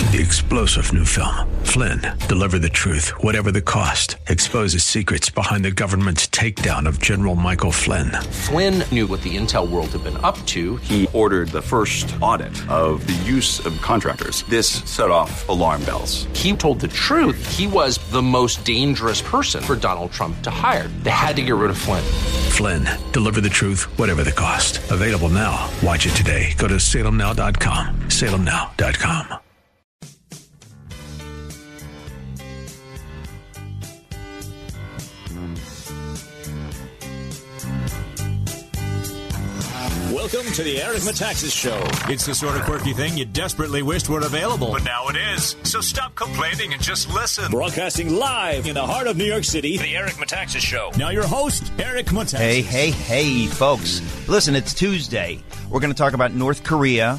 The explosive new film, Flynn, deliver the truth, whatever the cost, exposes secrets behind the government's takedown of General Michael Flynn. Flynn knew what the intel world had been up to. He ordered the first audit of the use of contractors. This set off alarm bells. He told the truth. He was the most dangerous person for Donald Trump to hire. They had to get rid of Flynn. Flynn, deliver the truth, whatever the cost. Available now. Watch it today. Go to salemnow.com. salemnow.com. Welcome to the Eric Metaxas Show. It's the sort of quirky thing you desperately wished were available. But now it is. So stop complaining and just listen. Broadcasting live in the heart of New York City, the Eric Metaxas Show. Now your host, Eric Metaxas. Hey, folks. Listen, it's Tuesday. We're going to talk about North Korea.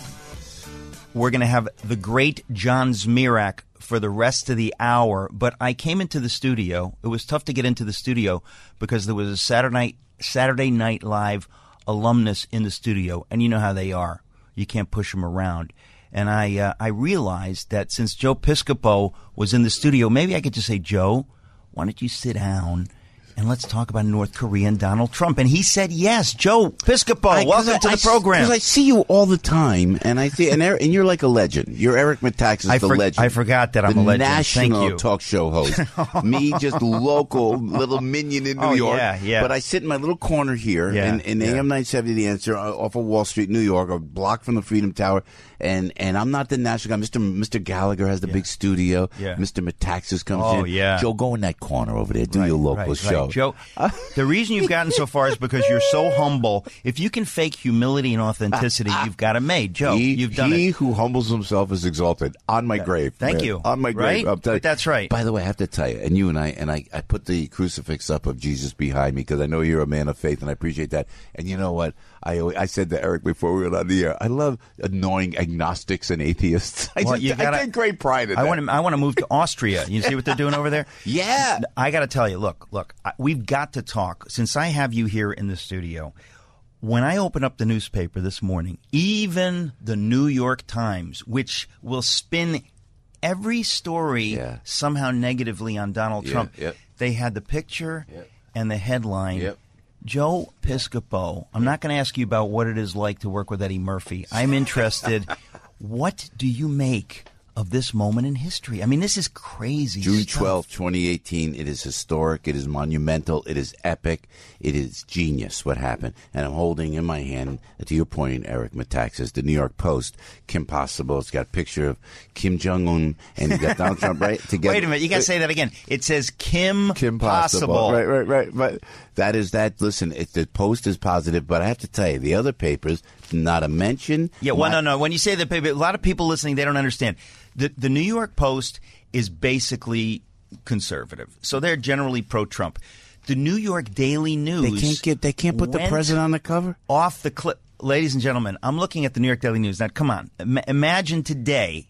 We're going to have the great John Zmirak for the rest of the hour. But I came into the studio. It was tough to get into the studio because there was a Saturday Night Live alumnus in the studio, and you know how they are. You can't push them around. And I realized that since Joe Piscopo was in the studio, maybe I could just say, Joe, why don't you sit down and let's talk about North Korea and Donald Trump. And he said yes. Joe Piscopo, welcome to the program. Because I see you all the time, and I see, and you're like a legend. You're Eric Metaxas, the legend. I forgot that I'm a legend. National Thank you. Talk show host. Me, just local little minion in New York. Yeah. But I sit in my little corner here in AM 970, The Answer, off of Wall Street, New York, a block from the Freedom Tower. And I'm not the national guy. Mr. Gallagher has the big studio. Yeah. Mr. Metaxas comes in. Yeah. Joe, go in that corner over there. Do your local show. Joe, the reason you've gotten so far is because you're so humble. If you can fake humility and authenticity, you've got it made. Joe, you've done it. He who humbles himself is exalted. On my grave. Thank you. On my grave. Right? But that's right. By the way, I have to tell you, and you and I put the crucifix up of Jesus behind me because I know you're a man of faith, and I appreciate that. And you know what? I said to Eric before we went on the air, I love annoying agnostics and atheists. I take great pride in that. I want to move to Austria. You see what they're doing over there? Yeah. I got to tell you, look, we've got to talk. Since I have you here in the studio, when I open up the newspaper this morning, even the New York Times, which will spin every story somehow negatively on Donald Trump, they had the picture and the headline. Joe Piscopo, I'm not going to ask you about what it is like to work with Eddie Murphy. I'm interested. What do you make of this moment in history? I mean, this is crazy June stuff. 12, 2018. It is historic. It is monumental. It is epic. It is genius what happened. And I'm holding in my hand, to your point, Eric Metaxas, the New York Post, Kim Possible. It's got a picture of Kim Jong-un and you got Donald Trump right together. Wait a minute. You got to say that again. It says Kim Possible. Right. But that is that. Listen, the Post is positive, but I have to tell you, the other papers, not a mention. Yeah, well, no. When you say the paper, a lot of people listening, they don't understand. The New York Post is basically conservative, so they're generally pro-Trump. The New York Daily News they can't put the president on the cover off the clip. Ladies and gentlemen, I'm looking at the New York Daily News now. Come on, imagine today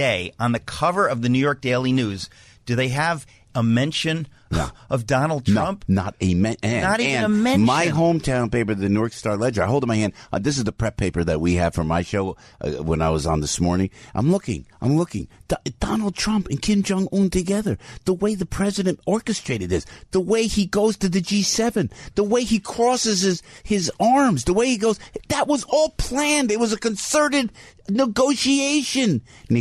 on the cover of the New York Daily News, do they have a mention of Donald Trump? No, not even a mention. My hometown paper, the New York Star Ledger, I hold in my hand. This is the prep paper that we have for my show when I was on this morning. I'm looking. Donald Trump and Kim Jong-un together. The way the president orchestrated this. The way he goes to the G7. The way he crosses his arms. The way he goes. That was all planned. It was a concerted negotiation.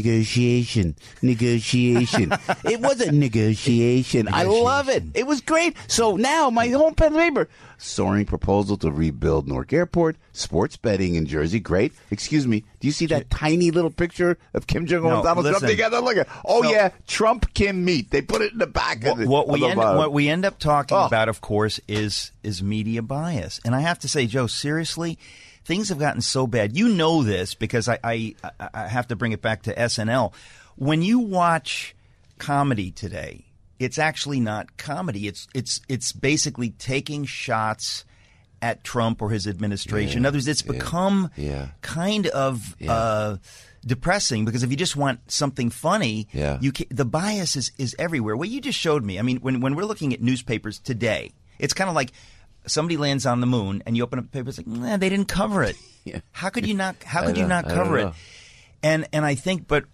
It was a negotiation. I love it. It was great. So now my hometown paper, soaring proposal to rebuild Newark Airport, sports betting in Jersey. Great. Excuse me. Do you see that tiny little picture of Kim Jong-un and Donald Trump together? Look at Trump, Kim meet. They put it in the back of the what we end up talking about, of course, is media bias. And I have to say, Joe, seriously, things have gotten so bad. You know this because I have to bring it back to SNL. When you watch comedy today, it's actually not comedy. It's basically taking shots at Trump or his administration. In other words, it's become kind of depressing because if you just want something funny, the bias is everywhere. What you just showed me, I mean, when we're looking at newspapers today, it's kind of like somebody lands on the moon and you open up the paper, it's like, they didn't cover it. How could you not cover it? And I think, but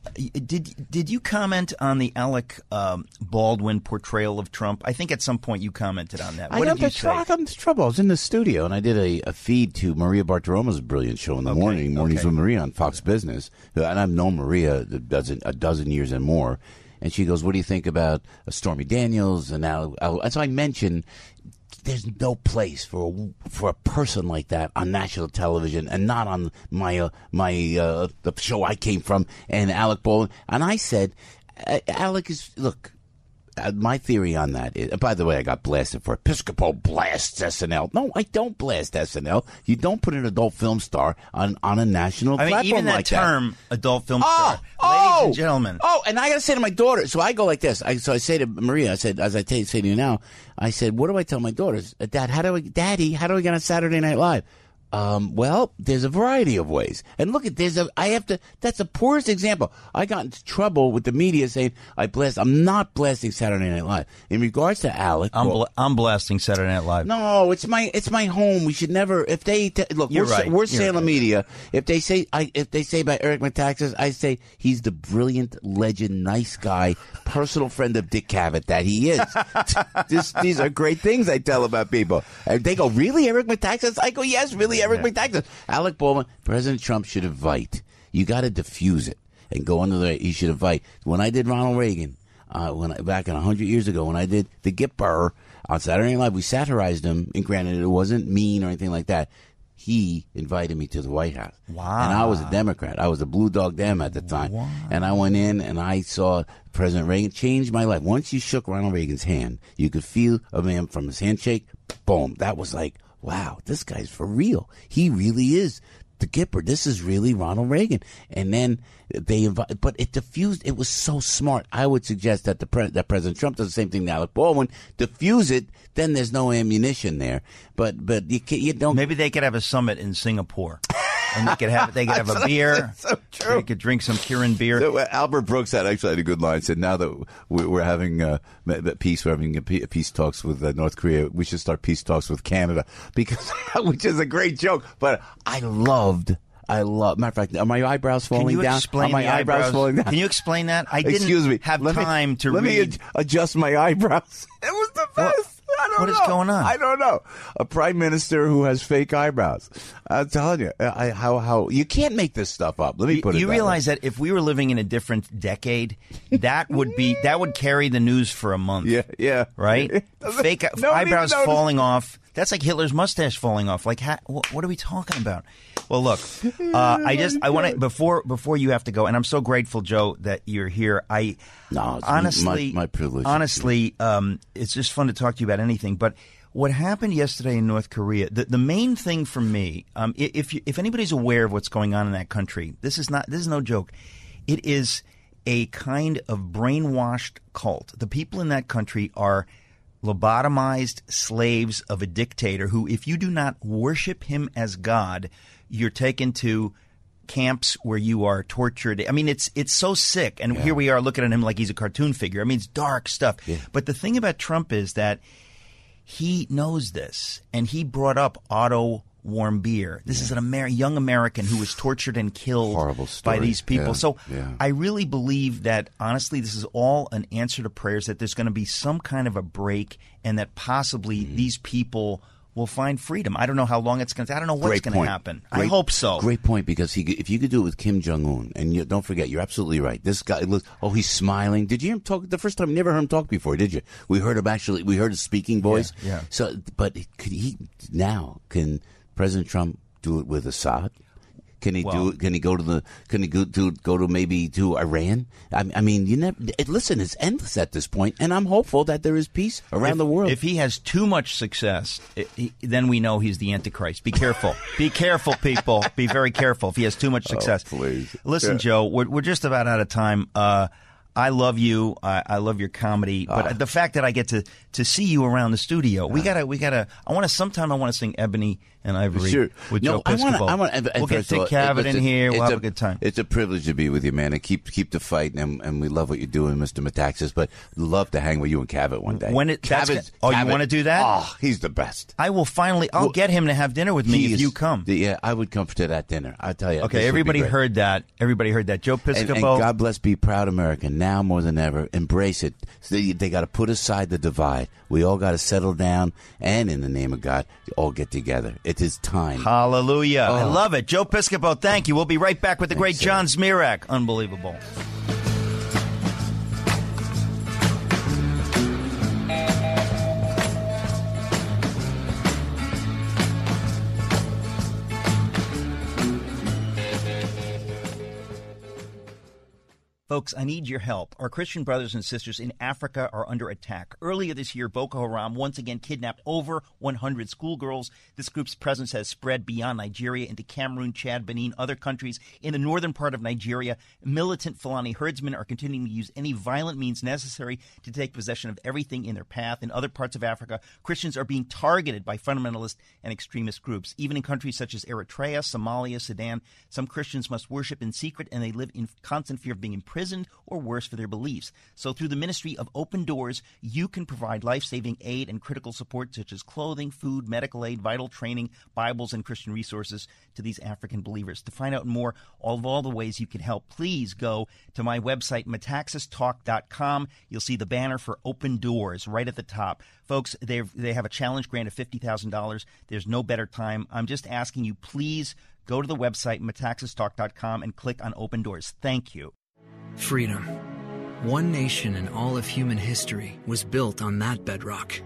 did you comment on the Alec Baldwin portrayal of Trump? I think at some point you commented on that. What did you say? I got into trouble. I was in the studio and I did a feed to Maria Bartiromo's brilliant show in the morning, Mornings with Maria on Fox Business. And I've known Maria a dozen years and more. And she goes, "What do you think about Stormy Daniels?" And so I mentioned, there's no place for a person like that on national television, and not on the show I came from, and Alec Baldwin. And I said, Alec is, look, my theory on that is, by the way, I got blasted for Episcopal blasts SNL. No, I don't blast SNL. You don't put an adult film star on a national platform even that like term, adult film star, ladies and gentlemen. And I got to say to my daughter, so I go like this. So I say to Maria, I said, as I say to you now, I said, what do I tell my daughters? Daddy, how do I get on Saturday Night Live? Well, there's a variety of ways. And look at this. That's the poorest example. I got into trouble with the media saying I'm not blasting Saturday Night Live. In regards to Alec. I'm blasting Saturday Night Live. No, it's my home. We should never, if they, look, we're Salem Media. If they say about Eric Metaxas, I say he's the brilliant, legend, nice guy, personal friend of Dick Cavett that he is. These are great things I tell about people. And they go, really, Eric Metaxas? I go, yes, really. Eric Metaxas. Alec Baldwin, President Trump should invite. You got to diffuse it and go under the. He should invite. When I did Ronald Reagan, back 100 years ago, when I did the Gipper on Saturday Night Live, we satirized him. And granted, it wasn't mean or anything like that. He invited me to the White House. Wow. And I was a Democrat. I was a Blue Dog Dem at the time. Wow. And I went in and I saw President Reagan change my life. Once you shook Ronald Reagan's hand, you could feel a man from his handshake. Boom. That was like, wow, this guy's for real. He really is the Gipper. This is really Ronald Reagan. And then they invited, but it diffused. It was so smart. I would suggest that that President Trump does the same thing to Alec Baldwin. Diffuse it, then there's no ammunition there. But you don't. Maybe they could have a summit in Singapore. And they could have a beer. So true. They could drink some Kirin beer. So, Albert Brooks had a good line. Said, now that we're having peace, we're having peace talks with North Korea, we should start peace talks with Canada, because which is a great joke. But I loved. Matter of fact, are my eyebrows falling down? Explain are my eyebrows falling down? Can you explain that? I didn't have time to read. Let me adjust my eyebrows. It was the best. What is going on? I don't know. A prime minister who has fake eyebrows. I'm telling you, how you can't make this stuff up. Let me put it. You realize that if we were living in a different decade, that would carry the news for a month. Yeah. Right? Fake eyebrows falling off. That's like Hitler's mustache falling off. Like, what are we talking about? Well, look, I want to before you have to go, and I'm so grateful, Joe, that you're here. Honestly, my privilege. Honestly, it's just fun to talk to you about anything. But what happened yesterday in North Korea, the main thing for me, if anybody's aware of what's going on in that country, this is no joke. It is a kind of brainwashed cult. The people in that country are lobotomized slaves of a dictator who, if you do not worship him as God, you're taken to camps where you are tortured. I mean, it's so sick. And here we are looking at him like he's a cartoon figure. I mean, it's dark stuff. Yeah. But the thing about Trump is that he knows this, and he brought up Otto Warmbier. This is a young American who was tortured and killed by these people. I really believe that, honestly, this is all an answer to prayers, that there's going to be some kind of a break, and that possibly these people will find freedom. I don't know how long it's going to take. I don't know what's going to happen. I hope so. Great point, because if you could do it with Kim Jong-un, and don't forget, you're absolutely right. This guy looks, he's smiling. Did you hear him talk the first time? You never heard him talk before, did you? We heard his speaking voice. Yeah. So, but can President Trump do it with Assad? Can he do it? Can he go to maybe to Iran? I mean, listen, it's endless at this point, and I'm hopeful that there is peace around the world. If he has too much success, then we know he's the Antichrist. Be careful. Be careful, people. Be very careful if he has too much success. Please. Listen, Joe, we're just about out of time. I love you. I love your comedy, but the fact that I get to see you around the studio, we gotta. I want to sing Ebony and Ivory Sure. with No, Joe Piscopo. We'll get Dick Cavett in here. We'll have a good time. It's a privilege to be with you, man, and keep the fight, and we love what you're doing, Mr. Metaxas, but love to hang with you and Cavett one day. You want to do that? Oh, he's the best. I'll get him to have dinner with me if you come. Yeah, I would come to that dinner. I'll tell you. Okay, everybody heard that. Everybody heard that. Joe Piscopo. And God bless, be proud America. Now more than ever, embrace it. They got to put aside the divide. We all got to settle down, and in the name of God, all get together. It is time. Hallelujah. I love it. Joe Piscopo, thank you. We'll be right back with the great John Zmirak. Unbelievable. Folks, I need your help. Our Christian brothers and sisters in Africa are under attack. Earlier this year, Boko Haram once again kidnapped over 100 schoolgirls. This group's presence has spread beyond Nigeria into Cameroon, Chad, Benin, other countries. In the northern part of Nigeria, militant Fulani herdsmen are continuing to use any violent means necessary to take possession of everything in their path. In other parts of Africa, Christians are being targeted by fundamentalist and extremist groups. Even in countries such as Eritrea, Somalia, Sudan, some Christians must worship in secret, and they live in constant fear of being imprisoned or worse for their beliefs. So through the ministry of Open Doors, you can provide life-saving aid and critical support such as clothing, food, medical aid, vital training, Bibles, and Christian resources to these African believers. To find out more of all the ways you can help, please go to my website, metaxastalk.com. You'll see the banner for Open Doors right at the top. Folks, they have a challenge grant of $50,000. There's no better time. I'm just asking you, please go to the website, metaxastalk.com, and click on Open Doors. Thank you. Freedom. One nation in all of human history was built on that bedrock.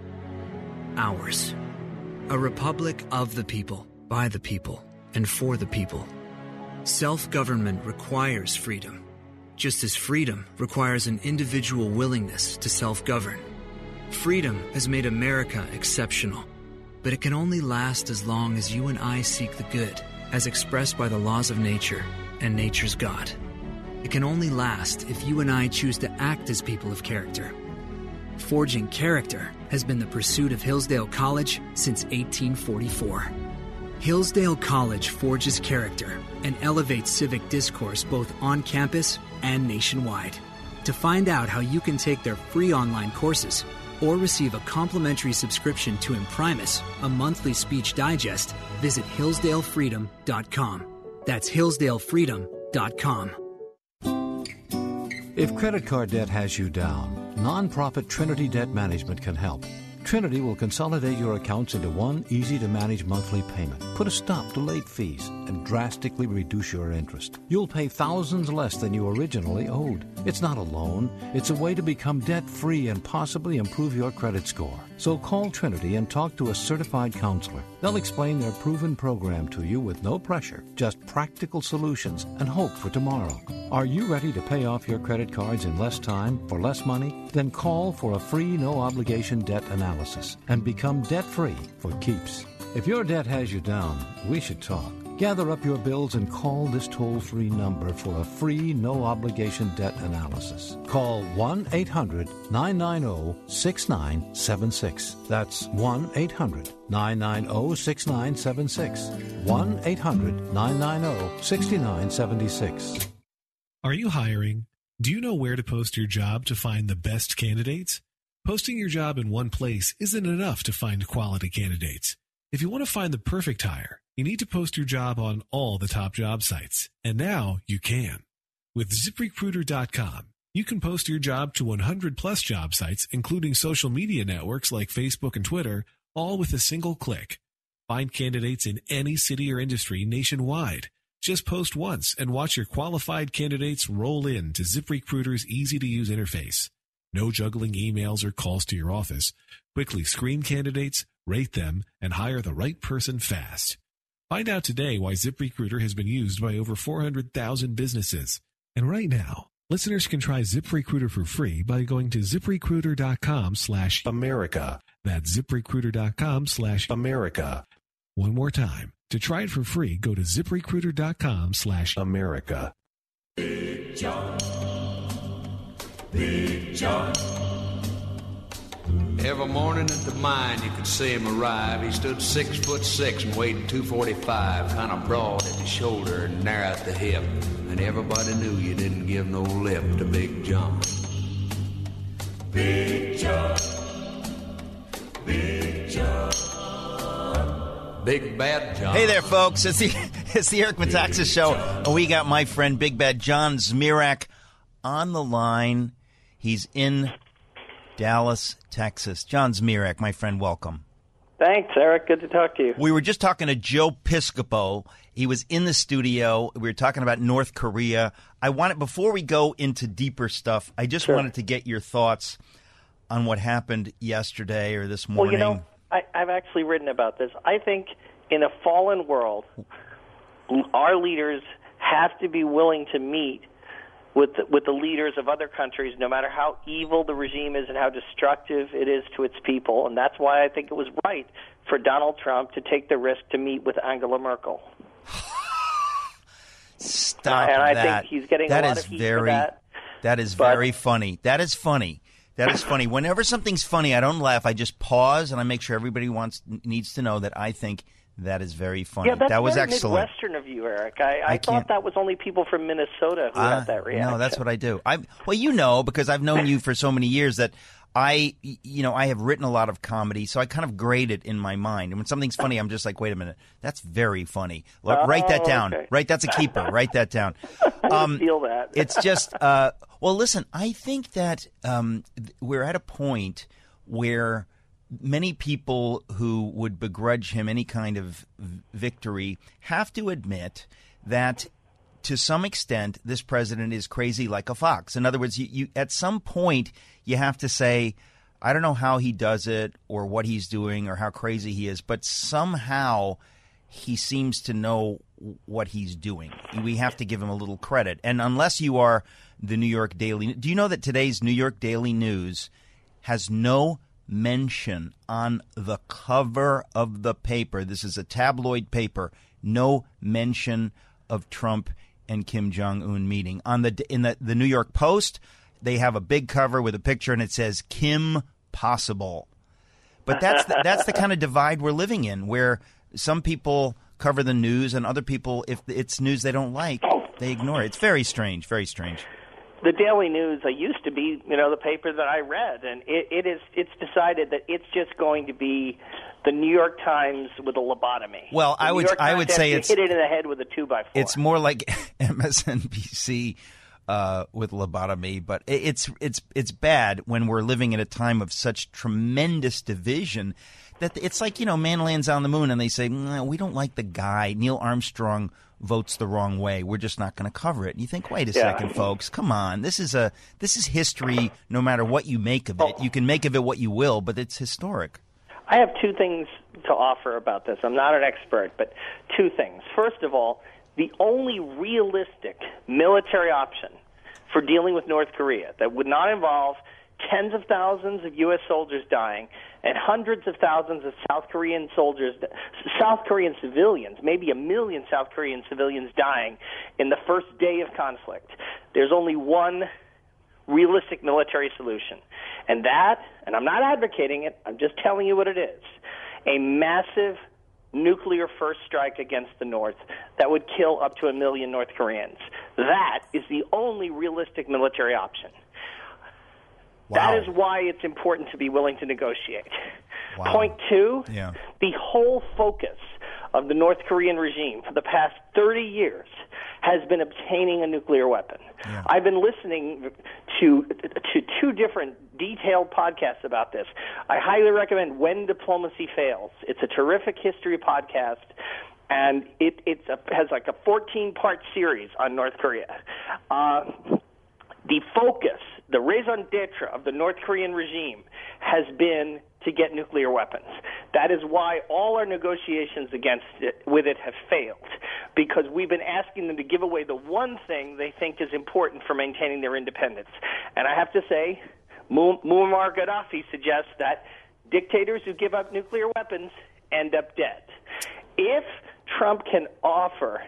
Ours. A republic of the people, by the people, and for the people. Self-government requires freedom, just as freedom requires an individual willingness to self-govern. Freedom has made America exceptional, but it can only last as long as you and I seek the good, as expressed by the laws of nature and nature's God. It can only last if you and I choose to act as people of character. Forging character has been the pursuit of Hillsdale College since 1844. Hillsdale College forges character and elevates civic discourse both on campus and nationwide. To find out how you can take their free online courses or receive a complimentary subscription to Imprimis, a monthly speech digest, visit hillsdalefreedom.com. That's hillsdalefreedom.com. If credit card debt has you down, nonprofit Trinity Debt Management can help. Trinity will consolidate your accounts into one easy-to-manage monthly payment, put a stop to late fees, and drastically reduce your interest. You'll pay thousands less than you originally owed. It's not a loan. It's a way to become debt-free and possibly improve your credit score. So call Trinity and talk to a certified counselor. They'll explain their proven program to you with no pressure, just practical solutions and hope for tomorrow. Are you ready to pay off your credit cards in less time for less money? Then call for a free no-obligation debt analysis and become debt-free for keeps. If your debt has you down, we should talk. Gather up your bills and call this toll-free number for a free no-obligation debt analysis. Call 1-800-990-6976. That's 1-800-990-6976. 1-800-990-6976. Are you hiring? Do you know where to post your job to find the best candidates? Posting your job in one place isn't enough to find quality candidates. If you want to find the perfect hire, you need to post your job on all the top job sites. And now you can. With ZipRecruiter.com, you can post your job to 100-plus job sites, including social media networks like Facebook and Twitter, all with a single click. Find candidates in any city or industry nationwide. Just post once and watch your qualified candidates roll in to ZipRecruiter's easy-to-use interface. No juggling emails or calls to your office. Quickly screen candidates, rate them, and hire the right person fast. Find out today why ZipRecruiter has been used by over 400,000 businesses. And right now, listeners can try ZipRecruiter for free by going to ZipRecruiter.com/America. That's ZipRecruiter.com/America. One more time. To try it for free, go to ZipRecruiter.com/America. Big John. Big John. Every Every morning at the mine, you could see him arrive. He stood 6'6" and weighed 245, kind of broad at the shoulder and narrow at the hip. And everybody knew you didn't give no lip to Big John. Big John, Big John, Big Bad John. Hey there, folks. It's the Eric Metaxas Show. And we got my friend Big Bad John Zmirak on the line. He's in Dallas, Texas. John Zmirak, my friend, welcome. Thanks, Eric. Good to talk to you. We were just talking to Joe Piscopo. He was in the studio. We were talking about North Korea. Before we go into deeper stuff, I just wanted to get your thoughts on what happened yesterday or this morning. Well, I've actually written about this. I think in a fallen world, our leaders have to be willing to meet with the leaders of other countries, no matter how evil the regime is and how destructive it is to its people. And that's why I think it was right for Donald Trump to take the risk to meet with Angela Merkel. Stop and I that. think he's getting a lot of heat for that. That is very funny. That is funny. That is funny. Whenever something's funny, I don't laugh. I just pause and I make sure everybody needs to know that I think that is very funny. Yeah, that was very excellent. Midwestern of you, Eric. I thought that was only people from Minnesota who had that reaction. No, that's what I do. Because I've known you for so many years that I have written a lot of comedy, so I kind of grade it in my mind. And when something's funny, I'm just like, wait a minute, that's very funny. Look, write that down. Okay. Right, that's a keeper. Write that down. I feel that. It's just, well, listen, I think that we're at a point where many people who would begrudge him any kind of victory have to admit that to some extent this president is crazy like a fox. In other words, you at some point you have to say, I don't know how he does it or what he's doing or how crazy he is, but somehow he seems to know what he's doing. We have to give him a little credit. And unless you are the New York Daily, do you know that today's New York Daily News has no mention on the cover of the paper? This is a tabloid paper. No mention of Trump and Kim Jong-un meeting. In the New York Post, they have a big cover with a picture and it says Kim possible. But that's the kind of divide we're living in, where some people cover the news and other people, if it's news they don't like, they ignore it. It's very strange, very strange. The Daily News used to be, the paper that I read, and it's decided that it's just going to be the New York Times with a lobotomy. Well, I would say it's hit it in the head with a 2x4. It's more like MSNBC with lobotomy, but it's bad when we're living in a time of such tremendous division that it's like, man lands on the moon and they say, we don't like the guy. Neil Armstrong votes the wrong way. We're just not going to cover it. And you think, wait a second, folks, come on. This is history. No matter what you make of it, you can make of it what you will, but it's historic. I have two things to offer about this. I'm not an expert, but two things. First of all, the only realistic military option for dealing with North Korea that would not involve tens of thousands of U.S. soldiers dying and hundreds of thousands of South Korean civilians, maybe 1 million South Korean civilians dying in the first day of conflict. There's only one realistic military solution. And I'm not advocating it, I'm just telling you what it is, a massive nuclear first strike against the North that would kill up to 1 million North Koreans. That is the only realistic military option. Wow. That is why it's important to be willing to negotiate. Wow. Point two, the whole focus of the North Korean regime for the past 30 years has been obtaining a nuclear weapon. Yeah. I've been listening to two different detailed podcasts about this. I highly recommend When Diplomacy Fails. It's a terrific history podcast, and it has like a 14-part series on North Korea. The focus, the raison d'etre of the North Korean regime has been to get nuclear weapons. That is why all our negotiations with it have failed, because we've been asking them to give away the one thing they think is important for maintaining their independence. And I have to say, Muammar Gaddafi suggests that dictators who give up nuclear weapons end up dead. If Trump can offer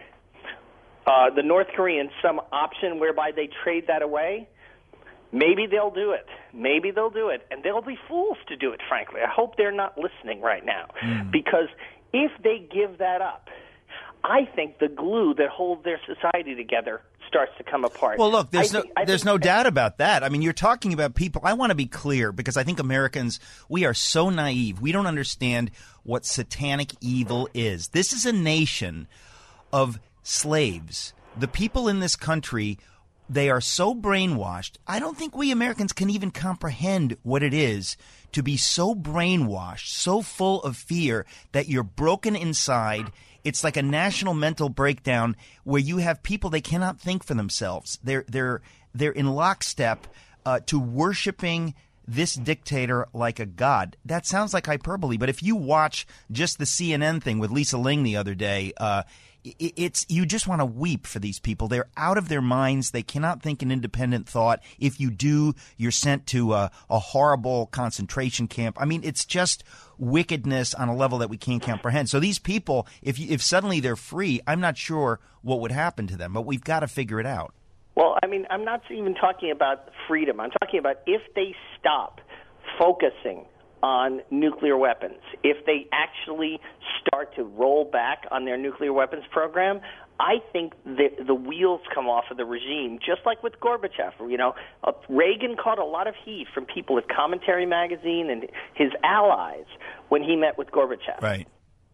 the North Koreans some option whereby they trade that away, maybe they'll do it. maybe they'll do it, and they'll be fools to do it, frankly. I hope they're not listening right now, because if they give that up, I think the glue that holds their society together starts to come apart. Well, look, there's no doubt about that. I mean, you're talking about people. I want to be clear, because I think Americans, we are so naive. We don't understand what satanic evil is. This is a nation of slaves. The people in this country, they are so brainwashed. I don't think we Americans can even comprehend what it is to be so brainwashed, so full of fear that you're broken inside. It's like a national mental breakdown where you have people, they cannot think for themselves. They're in lockstep to worshiping this dictator like a god. That sounds like hyperbole, but if you watch just the CNN thing with Lisa Ling the other day, it's you just want to weep for these people. They're out of their minds. They cannot think an independent thought. If you do, you're sent to a horrible concentration camp. I mean, it's just wickedness on a level that we can't comprehend. So these people, if suddenly they're free, I'm not sure what would happen to them, but we've got to figure it out. Well, I mean, I'm not even talking about freedom. I'm talking about if they stop focusing on nuclear weapons, if they actually start to roll back on their nuclear weapons program, I think the wheels come off of the regime, just like with Gorbachev. You know, Reagan caught a lot of heat from people at Commentary Magazine and his allies when he met with Gorbachev. Right.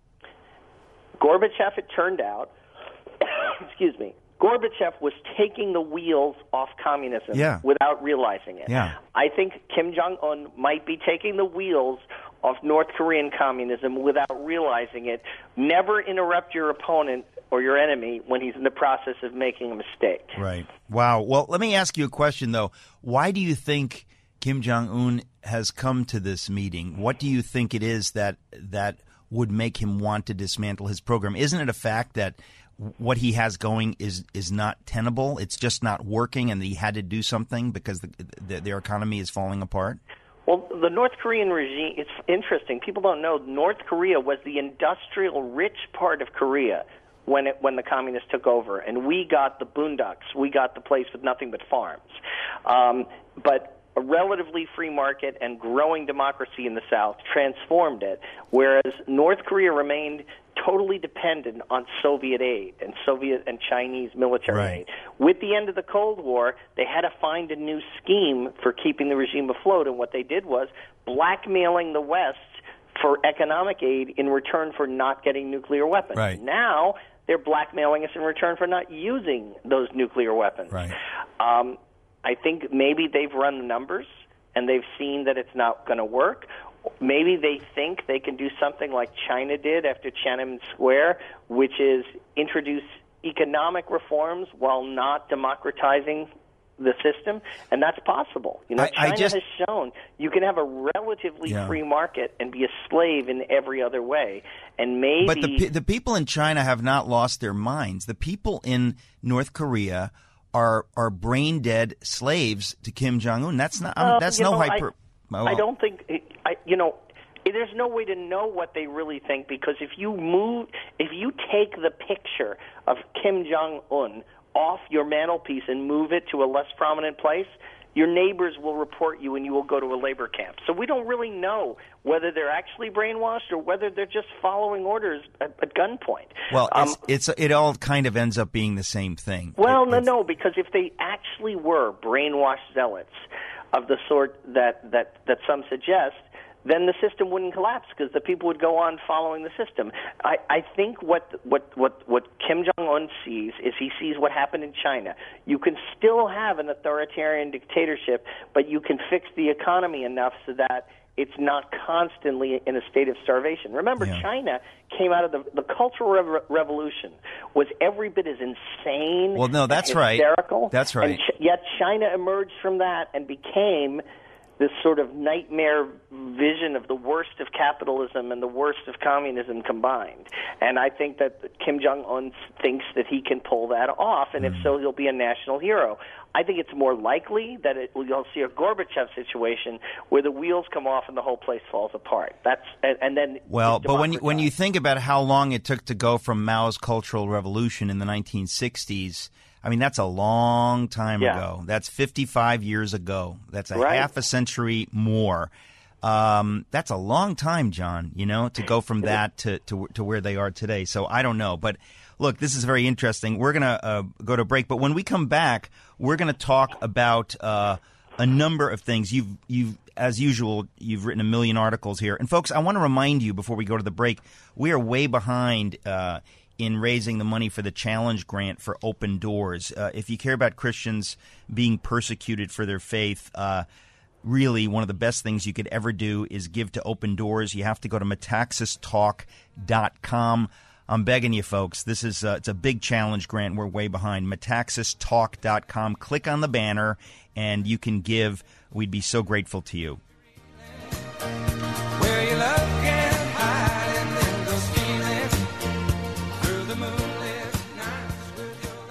Gorbachev, it turned out, excuse me, Gorbachev was taking the wheels off communism without realizing it. Yeah. I think Kim Jong-un might be taking the wheels off North Korean communism without realizing it. Never interrupt your opponent or your enemy when he's in the process of making a mistake. Right. Wow. Well, let me ask you a question, though. Why do you think Kim Jong-un has come to this meeting? What do you think it is that would make him want to dismantle his program? Isn't it a fact that what he has going is not tenable? It's just not working, and he had to do something because their economy is falling apart? Well, the North Korean regime, it's interesting. People don't know North Korea was the industrial rich part of Korea when the communists took over, and we got the boondocks. We got the place with nothing but farms. But a relatively free market and growing democracy in the South transformed it, whereas North Korea remained totally dependent on Soviet aid and Soviet and Chinese military aid. With the end of the Cold War, they had to find a new scheme for keeping the regime afloat, and what they did was blackmailing the West for economic aid in return for not getting nuclear weapons. Right. Now they're blackmailing us in return for not using those nuclear weapons. Right. I think maybe they've run the numbers and they've seen that it's not going to work. Maybe they think they can do something like China did after Tiananmen Square, which is introduce economic reforms while not democratizing the system, and that's possible. You know, China has shown you can have a relatively free market and be a slave in every other way. And maybe, but the people in China have not lost their minds. The people in North Korea are brain dead slaves to Kim Jong-un. That's not hyper. I don't think there's no way to know what they really think, because if you take the picture of Kim Jong-un off your mantelpiece and move it to a less prominent place, your neighbors will report you and you will go to a labor camp. So we don't really know whether they're actually brainwashed or whether they're just following orders at gunpoint. Well, it all kind of ends up being the same thing. Well, no, because if they actually were brainwashed zealots of the sort that some suggest, then the system wouldn't collapse because the people would go on following the system. I think what Kim Jong-un sees is he sees what happened in China. You can still have an authoritarian dictatorship, but you can fix the economy enough so that it's not constantly in a state of starvation. Remember, China came out of the Cultural Revolution was every bit as insane. Well, no, that's hysterical. Right. That's right. And yet China emerged from that and became this sort of nightmare vision of the worst of capitalism and the worst of communism combined. And I think that Kim Jong-un thinks that he can pull that off, and if so, he'll be a national hero. I think it's more likely that you'll see a Gorbachev situation where the wheels come off and the whole place falls apart. But when you think about how long it took to go from Mao's Cultural Revolution in the 1960s, I mean, that's a long time ago. That's 55 years ago. That's a half a century more. That's a long time, John, to go from that to where they are today. So I don't know. But look, this is very interesting. We're going to go to break. But when we come back, we're going to talk about a number of things. You've as usual, you've written a million articles here. And folks, I want to remind you before we go to the break, we are way behind in raising the money for the Challenge Grant for Open Doors. If you care about Christians being persecuted for their faith, really one of the best things you could ever do is give to Open Doors. You have to go to Metaxastalk.com. I'm begging you, folks. This is it's a big Challenge Grant. We're way behind. Metaxastalk.com. Click on the banner, and you can give. We'd be so grateful to you. Where your love can hide and then go stealing through the moonlit nights with your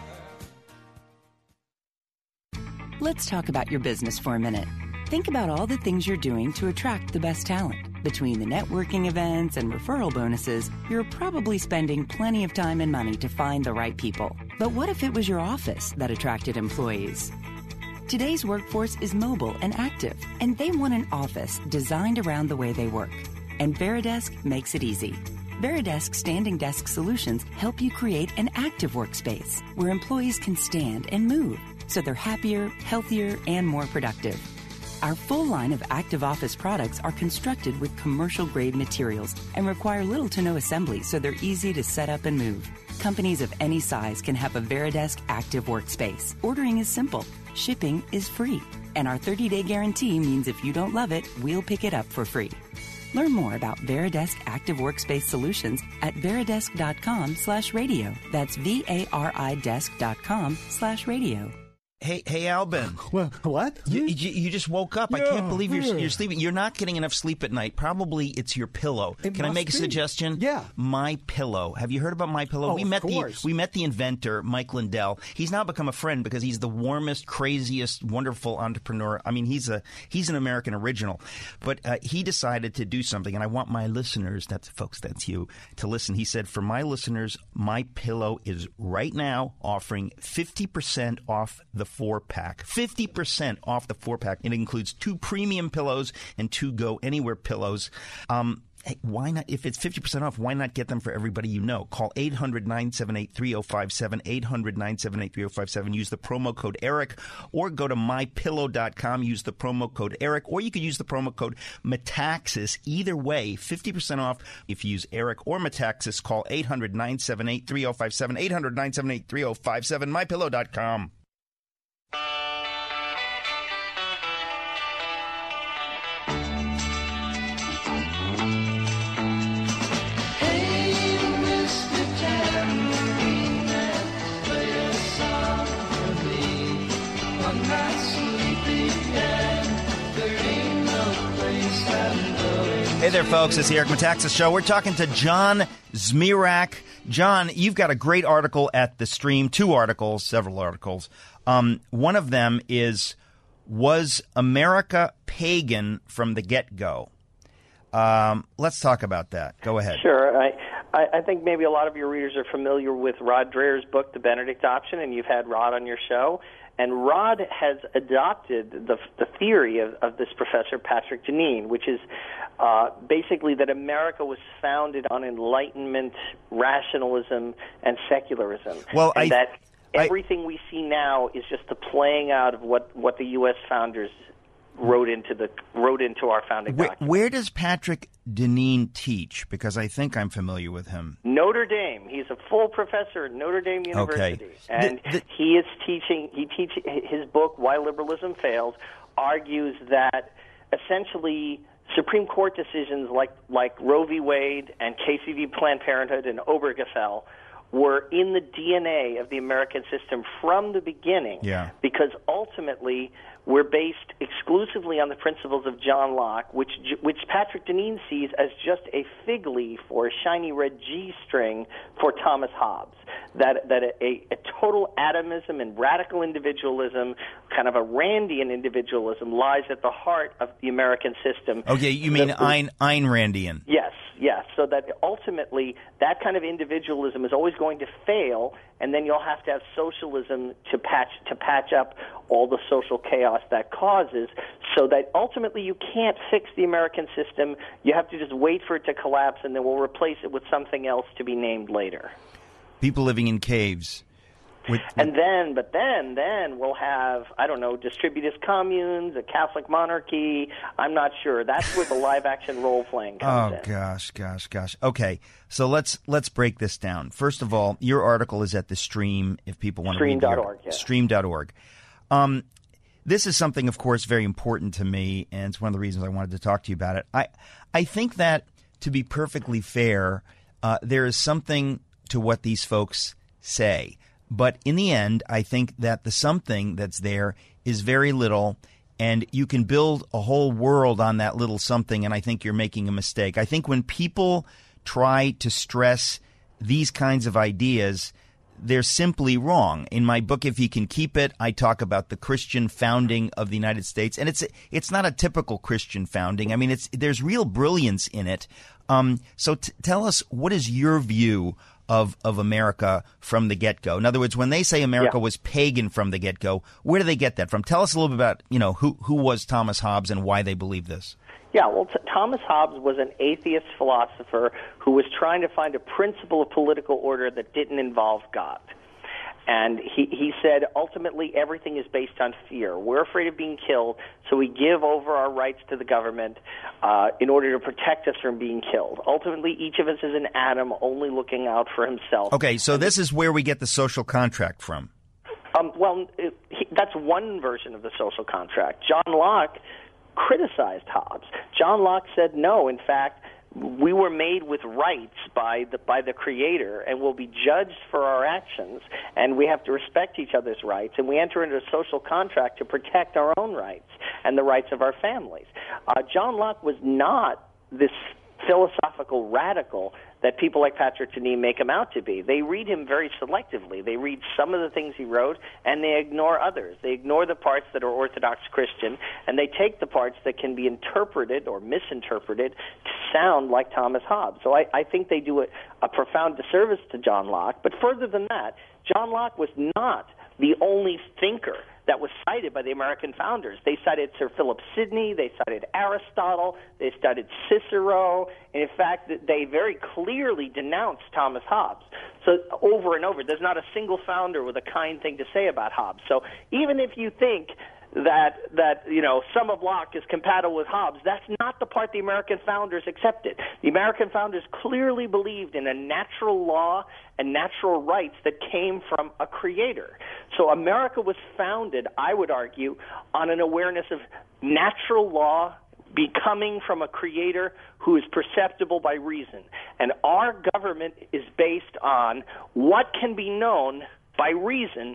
love. Let's talk about your business for a minute. Think about all the things you're doing to attract the best talent. Between the networking events and referral bonuses, you're probably spending plenty of time and money to find the right people. But what if it was your office that attracted employees? Today's workforce is mobile and active, and they want an office designed around the way they work. And Veridesk makes it easy. Veridesk standing desk solutions help you create an active workspace where employees can stand and move, so they're happier, healthier, and more productive. Our full line of active office products are constructed with commercial-grade materials and require little to no assembly, so they're easy to set up and move. Companies of any size can have a Veridesk active workspace. Ordering is simple. Shipping is free. And our 30-day guarantee means if you don't love it, we'll pick it up for free. Learn more about Veridesk Active Workspace Solutions at veridesk.com/radio. That's VARIdesk.com/radio. Hey, Albin. What? You just woke up. I can't believe you're sleeping. You're not getting enough sleep at night. Probably it's your pillow. Can I make a suggestion? Yeah. My Pillow. Have you heard about My Pillow? Oh, we met the inventor, Mike Lindell. He's now become a friend because he's the warmest, craziest, wonderful entrepreneur. I mean, he's an American original. But he decided to do something, and I want my listeners, that's you, to listen. He said, for my listeners, My Pillow is right now offering 50% off the 4-pack. 50% off the 4-pack. It includes 2 premium pillows and 2 Go Anywhere pillows. Hey, why not? If it's 50% off, why not get them for everybody you know? Call 800-978-3057, 800-978-3057. Use the promo code ERIC, or go to mypillow.com. Use the promo code ERIC, or you could use the promo code Metaxas. Either way, 50% off if you use ERIC or Metaxas. Call 800-978-3057, 800-978-3057, mypillow.com. Hey there, folks. It's the Eric Metaxas Show. We're talking to John Zmirak. John, you've got a great article at The Stream, 2 articles, several articles. One of them is, was America pagan from the get-go? Let's talk about that. Go ahead. Sure. I think maybe a lot of your readers are familiar with Rod Dreher's book, The Benedict Option, and you've had Rod on your show. And Rod has adopted the theory of this professor, Patrick Deneen, which is basically that America was founded on Enlightenment, rationalism, and secularism. Well, and that everything we see now is just the playing out of what the U.S. founders wrote into our founding document. Where does Patrick Deneen teach? Because I think I'm familiar with him. Notre Dame. He's a full professor at Notre Dame University. Okay. And he is teaching. His book, Why Liberalism Failed, argues that essentially Supreme Court decisions like Roe v. Wade and Casey v. Planned Parenthood and Obergefell were in the DNA of the American system from the beginning. Yeah. Because ultimately we're based exclusively on the principles of John Locke, which Patrick Deneen sees as just a fig leaf or a shiny red G string for Thomas Hobbes. That a total atomism and radical individualism, kind of a Randian individualism, lies at the heart of the American system. Okay, you mean Ayn Randian? Yes. so that ultimately that kind of individualism is always going to fail, and then you'll have to have socialism to patch up all the social chaos that causes, so that ultimately you can't fix the American system. You have to just wait for it to collapse, and then we'll replace it with something else to be named later. People living in caves. And then we'll have, I don't know, distributist communes, a Catholic monarchy. I'm not sure. That's where the live-action role-playing comes in. Gosh. Okay, so let's break this down. First of all, your article is at the Stream, if people want to read it. Stream.org, yeah. Stream.org. This is something, of course, very important to me, and it's one of the reasons I wanted to talk to you about it. I think that, to be perfectly fair, there is something to what these folks say. But in the end, I think that the something that's there is very little, and you can build a whole world on that little something, and I think you're making a mistake. I think when people try to stress these kinds of ideas, they're simply wrong. In my book, If You Can Keep It, I talk about the Christian founding of the United States, and it's not a typical Christian founding. I mean, there's real brilliance in it. So tell us, what is your view of America from the get-go? In other words, when they say America was pagan from the get-go, where do they get that from? Tell us a little bit about, who was Thomas Hobbes and why they believe this. Yeah, well, Thomas Hobbes was an atheist philosopher who was trying to find a principle of political order that didn't involve God. And he said, ultimately, everything is based on fear. We're afraid of being killed, so we give over our rights to the government in order to protect us from being killed. Ultimately, each of us is an atom only looking out for himself. Okay, so this is where we get the social contract from. That's one version of the social contract. John Locke criticized Hobbes. John Locke said, no, in fact, we were made with rights by the Creator, and we'll be judged for our actions, and we have to respect each other's rights, and we enter into a social contract to protect our own rights and the rights of our families. John Locke was not this philosophical radical that people like Patrick Deneen make him out to be. They read him very selectively. They read some of the things he wrote, and they ignore others. They ignore the parts that are Orthodox Christian, and they take the parts that can be interpreted or misinterpreted to sound like Thomas Hobbes. So I think they do a profound disservice to John Locke. But further than that, John Locke was not the only thinker that was cited by the American founders. They cited Sir Philip Sidney, they cited Aristotle, they cited Cicero, and in fact, they very clearly denounced Thomas Hobbes. So over and over, there's not a single founder with a kind thing to say about Hobbes. So even if you think that some of Locke is compatible with Hobbes, that's not the part the American founders accepted. The American founders clearly believed in a natural law and natural rights that came from a creator. So America was founded, I would argue, on an awareness of natural law becoming from a creator who is perceptible by reason. And our government is based on what can be known by reason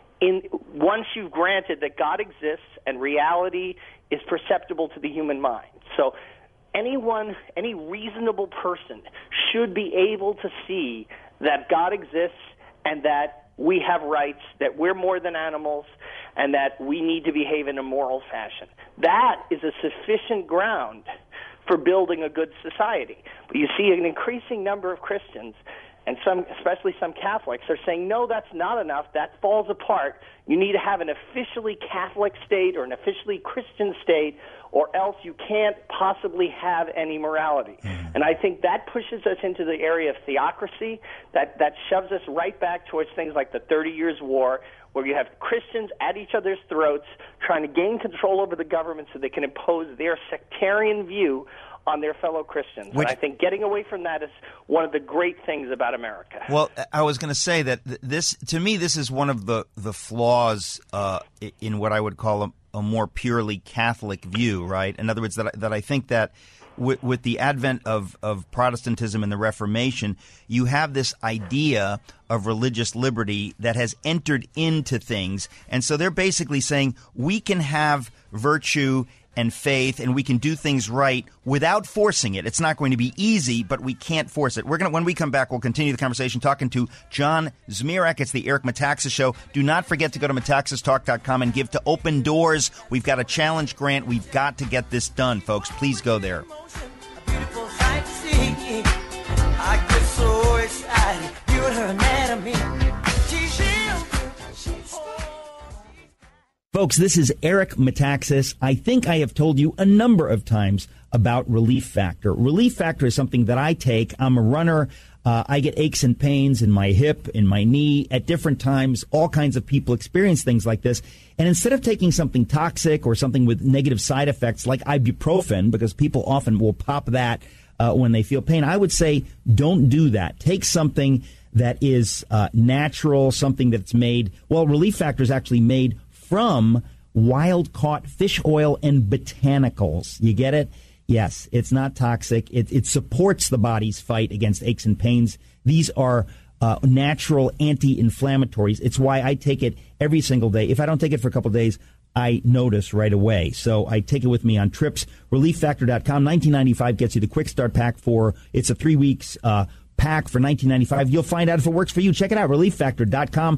once you've granted that God exists and reality is perceptible to the human mind. So any reasonable person should be able to see that God exists and that we have rights, that we're more than animals, and that we need to behave in a moral fashion. That is a sufficient ground for building a good society. But you see an increasing number of Christians, and especially some Catholics, are saying, no, that's not enough. That falls apart. You need to have an officially Catholic state or an officially Christian state, or else you can't possibly have any morality. And I think that pushes us into the area of theocracy, that shoves us right back towards things like the 30 Years' War, where you have Christians at each other's throats trying to gain control over the government so they can impose their sectarian view on their fellow Christians. And I think getting away from that is one of the great things about America. Well, I was going to say that this is one of the flaws in what I would call a more purely Catholic view, right? In other words, that I think that with the advent of Protestantism and the Reformation, you have this idea of religious liberty that has entered into things. And so they're basically saying we can have virtue and faith, and we can do things right without forcing it. It's not going to be easy, but we can't force it. When we come back, we'll continue the conversation talking to John Zmirak. It's the Eric Metaxas Show. Do not forget to go to MetaxasTalk.com and give to Open Doors. We've got a challenge grant. We've got to get this done, folks. Please go there. A beautiful sight to see. body, view her anatomy. Folks, this is Eric Metaxas. I think I have told you a number of times about Relief Factor. Relief Factor is something that I take. I'm a runner. I get aches and pains in my hip, in my knee at different times. All kinds of people experience things like this. And instead of taking something toxic or something with negative side effects like ibuprofen, because people often will pop that when they feel pain, I would say don't do that. Take something that is natural, something that's made. Well, Relief Factor is actually made from wild-caught fish oil and botanicals. You get it? Yes, it's not toxic. It supports the body's fight against aches and pains. These are natural anti-inflammatories. It's why I take it every single day. If I don't take it for a couple of days, I notice right away. So I take it with me on trips. ReliefFactor.com. $19.95 gets you the Quick Start Pack it's a 3 weeks pack for $19.95. You'll find out if it works for you. Check it out, ReliefFactor.com,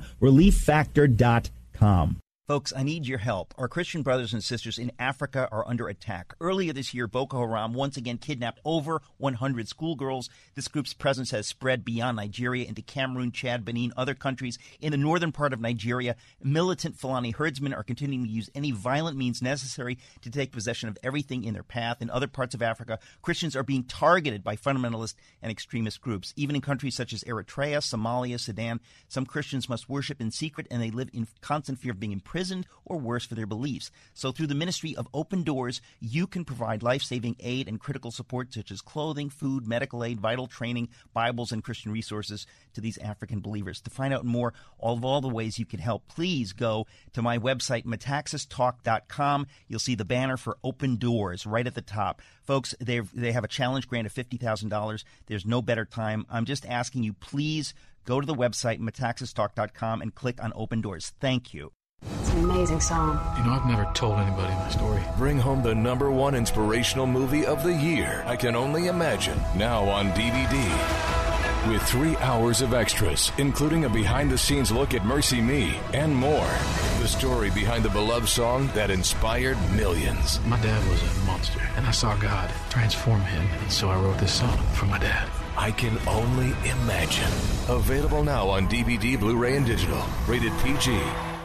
ReliefFactor.com. Folks, I need your help. Our Christian brothers and sisters in Africa are under attack. Earlier this year, Boko Haram once again kidnapped over 100 schoolgirls. This group's presence has spread beyond Nigeria into Cameroon, Chad, Benin, other countries. In the northern part of Nigeria, militant Fulani herdsmen are continuing to use any violent means necessary to take possession of everything in their path. In other parts of Africa, Christians are being targeted by fundamentalist and extremist groups. Even in countries such as Eritrea, Somalia, Sudan, some Christians must worship in secret, and they live in constant fear of being imprisoned or worse for their beliefs. So through the ministry of Open Doors, you can provide life-saving aid and critical support such as clothing, food, medical aid, vital training, Bibles, and Christian resources to these African believers. To find out more of all the ways you can help, please go to my website, metaxastalk.com. You'll see the banner for Open Doors right at the top. Folks, they have a challenge grant of $50,000. There's no better time. I'm just asking you, please go to the website, metaxastalk.com, and click on Open Doors. Thank you. It's an amazing song. You know, I've never told anybody my story. Bring home the #1 inspirational movie of the year, I Can Only Imagine, now on DVD. With 3 hours of extras, including a behind-the-scenes look at Mercy Me and more. The story behind the beloved song that inspired millions. My dad was a monster, and I saw God transform him, and so I wrote this song for my dad. I Can Only Imagine. Available now on DVD, Blu-ray, and digital. Rated PG.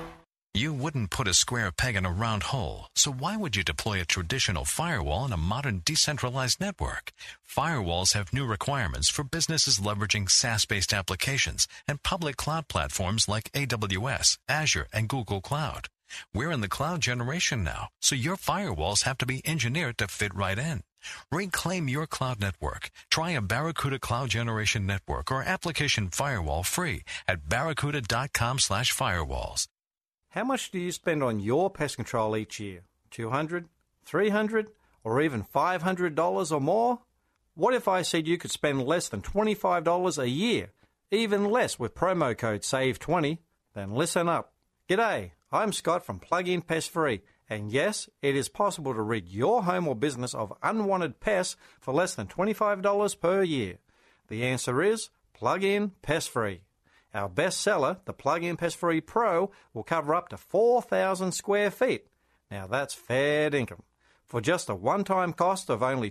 You wouldn't put a square peg in a round hole, so why would you deploy a traditional firewall in a modern decentralized network? Firewalls have new requirements for businesses leveraging SaaS-based applications and public cloud platforms like AWS, Azure, and Google Cloud. We're in the cloud generation now, so your firewalls have to be engineered to fit right in. Reclaim your cloud network. Try a Barracuda Cloud Generation Network or application firewall free at barracuda.com/firewalls. How much do you spend on your pest control each year? $200, $300, or even $500 or more? What if I said you could spend less than $25 a year, even less with promo code SAVE20? Then listen up. G'day, I'm Scott from Plug-in Pest Free, and yes, it is possible to rid your home or business of unwanted pests for less than $25 per year. The answer is Plug-in Pest Free. Our best seller, the Plug-in Pest Free Pro, will cover up to 4,000 square feet. Now that's fair dinkum. For just a one-time cost of only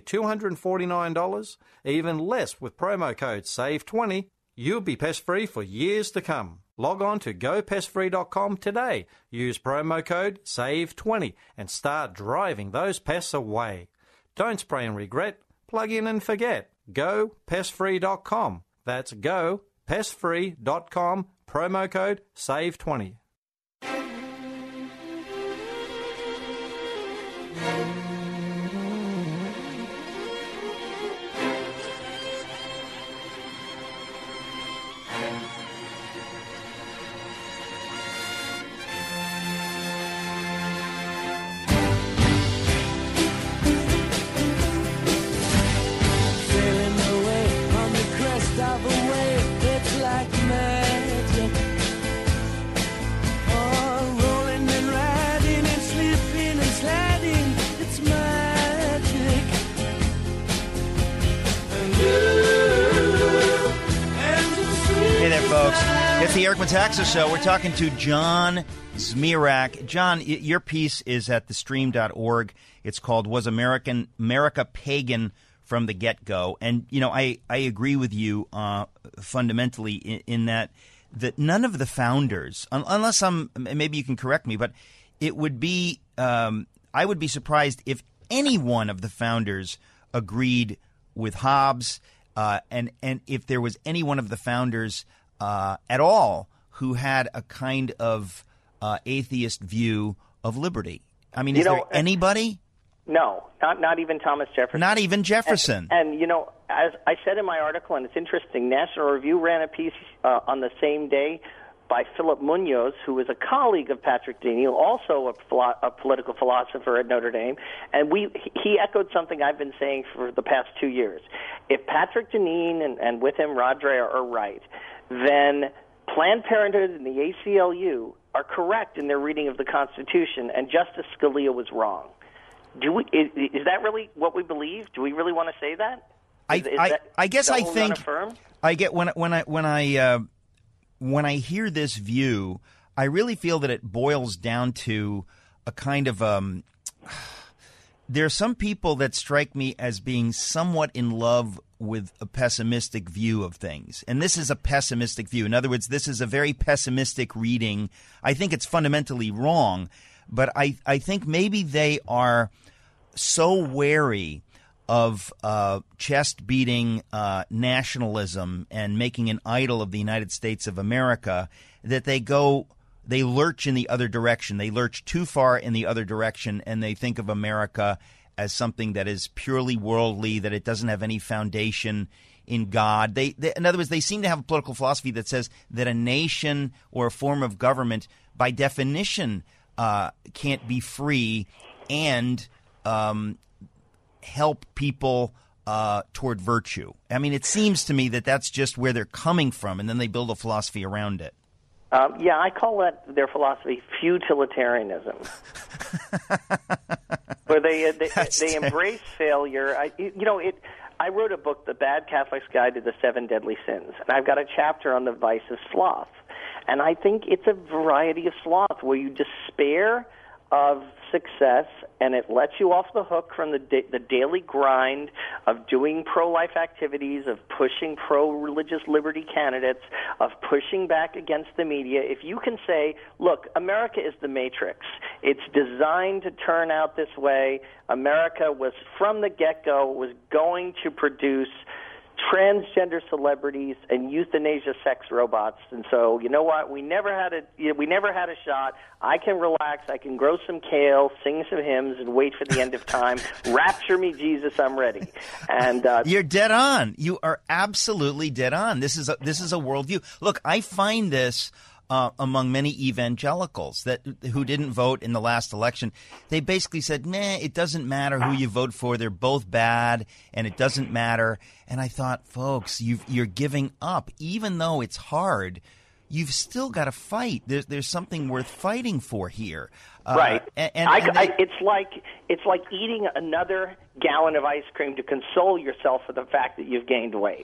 $249, even less with promo code SAVE20, you'll be pest-free for years to come. Log on to gopestfree.com today. Use promo code SAVE20 and start driving those pests away. Don't spray and regret. Plug in and forget. Gopestfree.com. That's gopestfree.com. Promo code SAVE20. It's the Eric Metaxas Show. We're talking to John Zmirak. John, your piece is at thestream.org. It's called Was America Pagan from the get-go. And, I agree with you fundamentally in that none of the founders, unless maybe you can correct me, but it would be, I would be surprised if any one of the founders agreed with Hobbes, and if there was any one of the founders at all who had a kind of atheist view of liberty. I mean, is there anybody? No, not even Thomas Jefferson. Not even Jefferson. And as I said in my article, and it's interesting, National Review ran a piece on the same day by Philip Munoz, who was a colleague of Patrick Deneen, also a political philosopher at Notre Dame, and he echoed something I've been saying for the past 2 years. If Patrick Deneen and with him Rod Dreher are right, then Planned Parenthood and the ACLU are correct in their reading of the Constitution, and Justice Scalia was wrong. Is that really what we believe? Do we really want to say that? I guess I think I get when I hear this view, I really feel that it boils down to a kind of there are some people that strike me as being somewhat in love with a pessimistic view of things. And this is a pessimistic view. In other words, this is a very pessimistic reading. I think it's fundamentally wrong, but I think maybe they are so wary of chest-beating nationalism and making an idol of the United States of America that they lurch in the other direction. They lurch too far in the other direction, and they think of America as something that is purely worldly, that it doesn't have any foundation in God. They in other words, they seem to have a political philosophy that says that a nation or a form of government, by definition, can't be free and help people toward virtue. I mean, it seems to me that that's just where they're coming from, and then they build a philosophy around it. I call that their philosophy futilitarianism, where they embrace failure. I wrote a book, The Bad Catholic's Guide to the Seven Deadly Sins, and I've got a chapter on the vice of sloth. And I think it's a variety of sloth where you despair of success, and it lets you off the hook from the daily grind of doing pro-life activities, of pushing pro-religious liberty candidates, of pushing back against the media. If you can say, look, America is the Matrix. It's designed to turn out this way. America was, from the get-go, was going to produce transgender celebrities and euthanasia sex robots, and so you know what? We never had a shot. I can relax. I can grow some kale, sing some hymns, and wait for the end of time. Rapture me, Jesus! I'm ready. And you're dead on. You are absolutely dead on. This is a worldview. Look, I find this. Among many evangelicals who didn't vote in the last election, they basically said, nah, it doesn't matter who you vote for. They're both bad, and it doesn't matter. And I thought, folks, you're giving up. Even though it's hard, you've still got to fight. There's something worth fighting for here. Right. It's like eating another gallon of ice cream to console yourself for the fact that you've gained weight.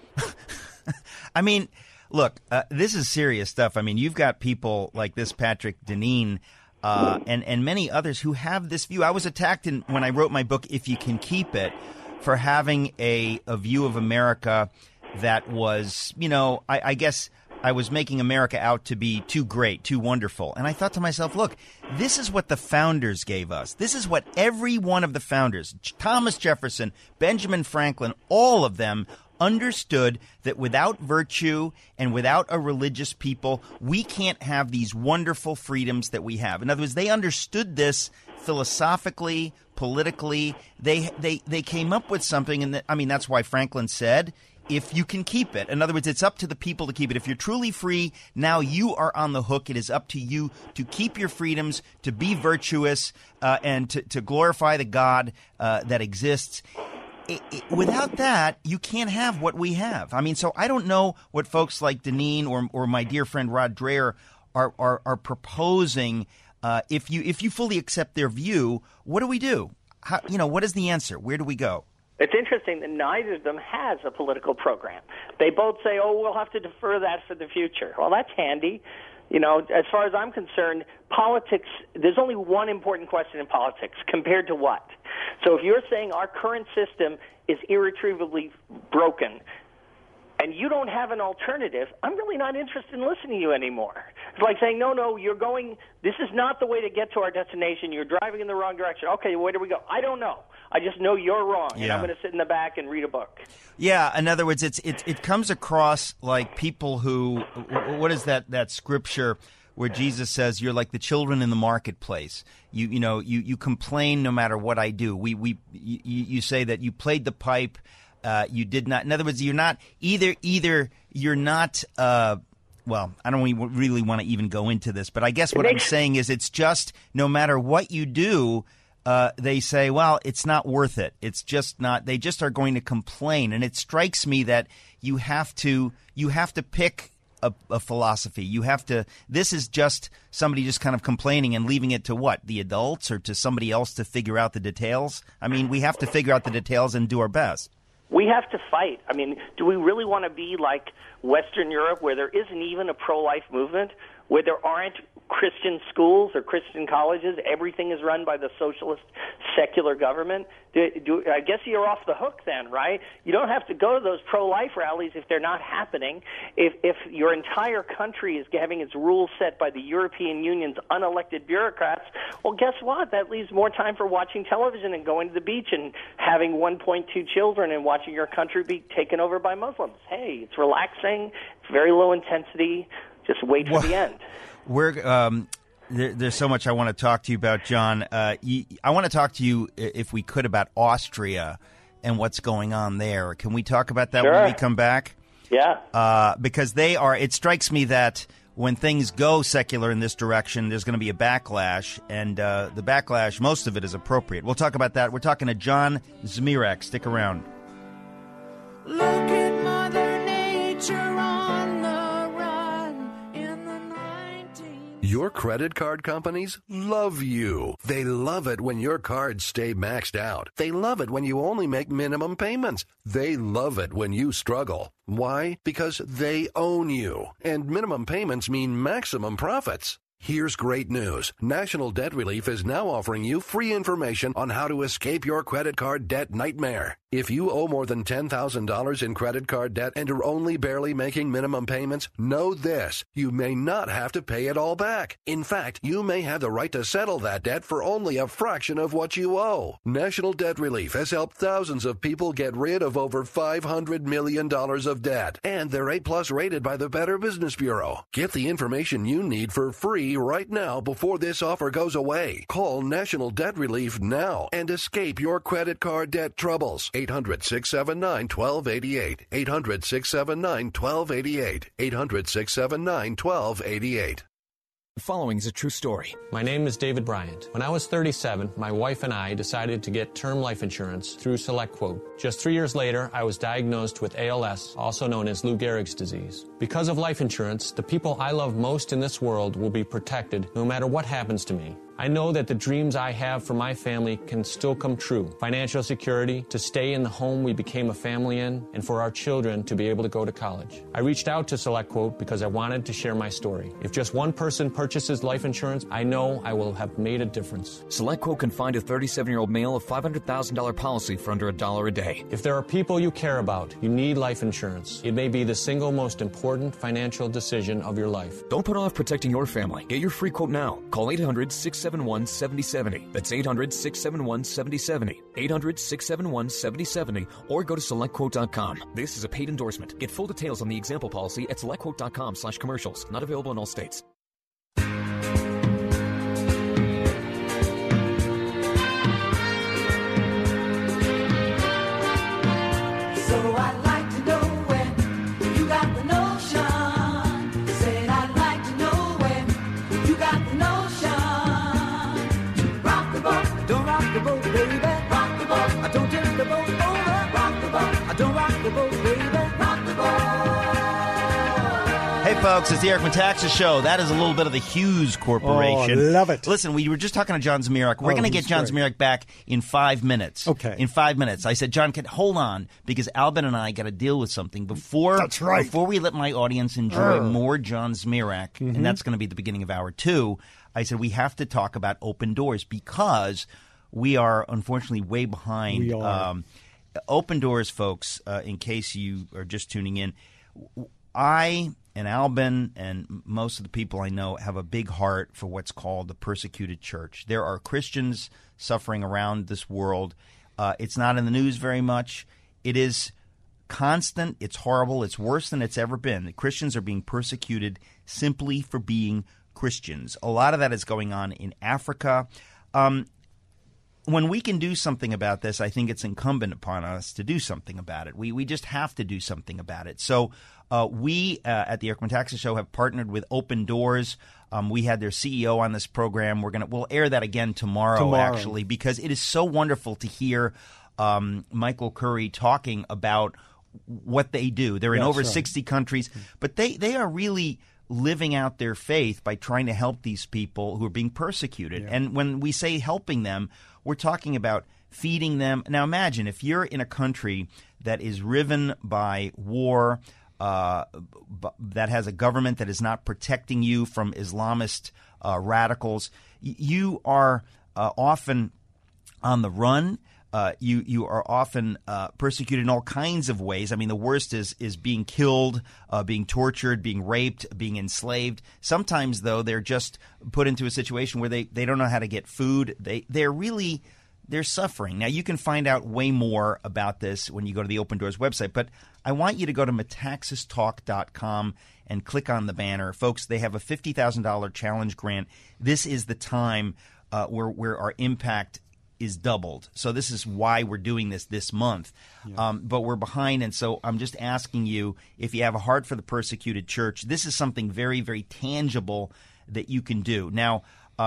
I mean, look, this is serious stuff. I mean, you've got people like this Patrick Deneen and many others who have this view. I was attacked when I wrote my book, If You Can Keep It, for having a view of America that was, I guess I was making America out to be too great, too wonderful. And I thought to myself, look, this is what the founders gave us. This is what every one of the founders, Thomas Jefferson, Benjamin Franklin, all of them understood that without virtue and without a religious people, we can't have these wonderful freedoms that we have. In other words, they understood this philosophically, politically. They came up with something, and that's why Franklin said, if you can keep it. In other words, it's up to the people to keep it. If you're truly free, now you are on the hook. It is up to you to keep your freedoms, to be virtuous, and to glorify the God that exists. Without that, you can't have what we have. I mean, so I don't know what folks like Deneen or my dear friend Rod Dreher are proposing. If you fully accept their view, what do we do? What is the answer? Where do we go? It's interesting that neither of them has a political program. They both say, we'll have to defer that for the future. Well, that's handy. As far as I'm concerned, politics, there's only one important question in politics. Compared to what? So if you're saying our current system is irretrievably broken, and you don't have an alternative, I'm really not interested in listening to you anymore. It's like saying, no, you're going, this is not the way to get to our destination. You're driving in the wrong direction. Okay, where do we go? I don't know. I just know you're wrong, and I'm going to sit in the back and read a book. Yeah, in other words, it comes across like people who, what is that scripture where Jesus says, you're like the children in the marketplace. You complain no matter what I do. You say that you played the pipe. You did not. In other words, you're not either you're not. Well, I don't really want to even go into this, but I guess what I'm saying is it's just no matter what you do, they say, well, it's not worth it. It's just not. They just are going to complain, and it strikes me that you have to pick a philosophy. You have to. This is just somebody just kind of complaining and leaving it to what? The adults or to somebody else to figure out the details? I mean, we have to figure out the details and do our best. We have to fight. I mean, do we really want to be like Western Europe where there isn't even a pro-life movement, where there aren't Christian schools or Christian colleges? Everything is run by the socialist secular government. I guess you're off the hook then, right? You don't have to go to those pro-life rallies if they're not happening. If your entire country is having its rules set by the European Union's unelected bureaucrats, well, guess what? That leaves more time for watching television and going to the beach and having 1.2 children and watching your country be taken over by Muslims. Hey, it's relaxing. It's very low intensity. Just wait for the end. There's so much I want to talk to you about, John. I want to talk to you, if we could, about Austria and what's going on there. Can we talk about that when we come back? Yeah. Because they are. It strikes me that when things go secular in this direction, there's going to be a backlash, and the backlash, most of it is appropriate. We'll talk about that. We're talking to John Zmirak. Stick around. Look at Mother Nature on the run in the 19th. Your credit card companies love you. They love it when your cards stay maxed out. They love it when you only make minimum payments. They love it when you struggle. Why? Because they own you. And minimum payments mean maximum profits. Here's great news. National Debt Relief is now offering you free information on how to escape your credit card debt nightmare. If you owe more than $10,000 in credit card debt and are only barely making minimum payments, know this. You may not have to pay it all back. In fact, you may have the right to settle that debt for only a fraction of what you owe. National Debt Relief has helped thousands of people get rid of over $500 million of debt. And they're A+ rated by the Better Business Bureau. Get the information you need for free right now before this offer goes away. Call National Debt Relief now and escape your credit card debt troubles. 800-679-1288. 800-679-1288. 800-679-1288. The following is a true story. My name is David Bryant. When I was 37, my wife and I decided to get term life insurance through SelectQuote. Just 3 years later, I was diagnosed with ALS, also known as Lou Gehrig's disease. Because of life insurance, the people I love most in this world will be protected no matter what happens to me. I know that the dreams I have for my family can still come true. Financial security, to stay in the home we became a family in, and for our children to be able to go to college. I reached out to SelectQuote because I wanted to share my story. If just one person purchases life insurance, I know I will have made a difference. SelectQuote can find a 37-year-old male a $500,000 policy for under $1 a day. If there are people you care about, you need life insurance. It may be the single most important financial decision of your life. Don't put off protecting your family. Get your free quote now. Call 800-671-7070. That's 800-671-7070. 800-671-7070. Or go to SelectQuote.com. This is a paid endorsement. Get full details on the example policy at SelectQuote.com/commercials. Not available in all states. Hey, folks, it's the Eric Metaxas Show. That is a little bit of the Hughes Corporation. Oh, love it. Listen, we were just talking to John Zmirak. We're going to get John Zmirak back in 5 minutes. Okay. In 5 minutes. I said, John, hold on, because Albin and I got to deal with something before. That's right. Before we let my audience enjoy more John Zmirak, and that's going to be the beginning of hour 2, I said we have to talk about open doors because we are unfortunately way behind. We are. Open Doors, folks, in case you are just tuning in, I and Albin and most of the people I know have a big heart for what's called the persecuted church. There are Christians suffering around this world. It's not in the news very much. It is constant. It's horrible. It's worse than it's ever been. The Christians are being persecuted simply for being Christians. A lot of that is going on in Africa. When we can do something about this, I think it's incumbent upon us to do something about it. We just have to do something about it. So we at the Eric Metaxas Show have partnered with Open Doors. We had their CEO on this program. We'll air that again tomorrow, actually, because it is so wonderful to hear Michael Curry talking about what they do. They're in over 60 countries, but they are really living out their faith by trying to help these people who are being persecuted. And when we say helping them, we're talking about feeding them. Now imagine if you're in a country that is riven by war, that has a government that is not protecting you from Islamist radicals. You are often on the run. You are often persecuted in all kinds of ways. I mean, the worst is being killed, being tortured, being raped, being enslaved. Sometimes, though, they're just put into a situation where they don't know how to get food. They're suffering. Now, you can find out way more about this when you go to the Open Doors website, but I want you to go to metaxastalk.com and click on the banner. Folks, they have a $50,000 challenge grant. This is the time where our impact is doubled. So this is why we're doing this month. But we're behind, and so I'm just asking you, if you have a heart for the persecuted church, this is something very, very tangible that you can do. Now,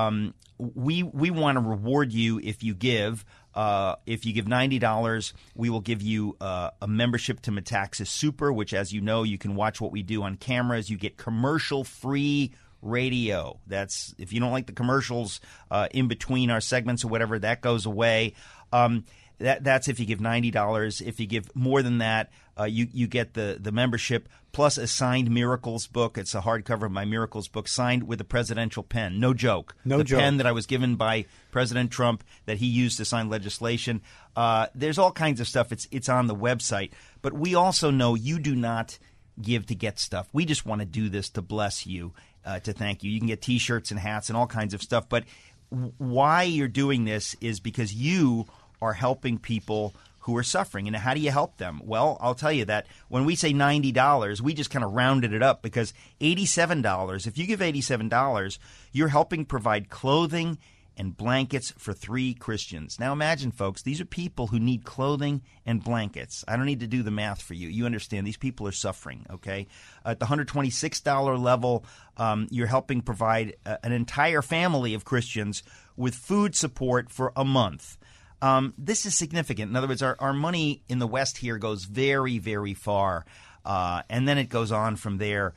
we want to reward you if you give. If you give $90, we will give you a membership to Metaxas Super, which, as you know, you can watch what we do on cameras. You get commercial-free radio. That's if you don't like the commercials in between our segments or whatever, that goes away. That's if you give $90. If you give more than that, you get the membership plus a signed Miracles book. It's a hardcover of my Miracles book signed with a presidential pen. No joke. The pen that I was given by President Trump that he used to sign legislation. There's all kinds of stuff. It's on the website. But we also know you do not give to get stuff. We just want to do this to bless you. To thank you. You can get T-shirts and hats and all kinds of stuff. But why you're doing this is because you are helping people who are suffering. And how do you help them? Well, I'll tell you that when we say $90, we just kind of rounded it up because $87, if you give $87, you're helping provide clothing and blankets for 3 Christians. Now imagine, folks, these are people who need clothing and blankets. I don't need to do the math for you. You understand these people are suffering, okay? At the $126 level, you're helping provide an entire family of Christians with food support for a month. This is significant. In other words, our money in the West here goes very, very far, and then it goes on from there.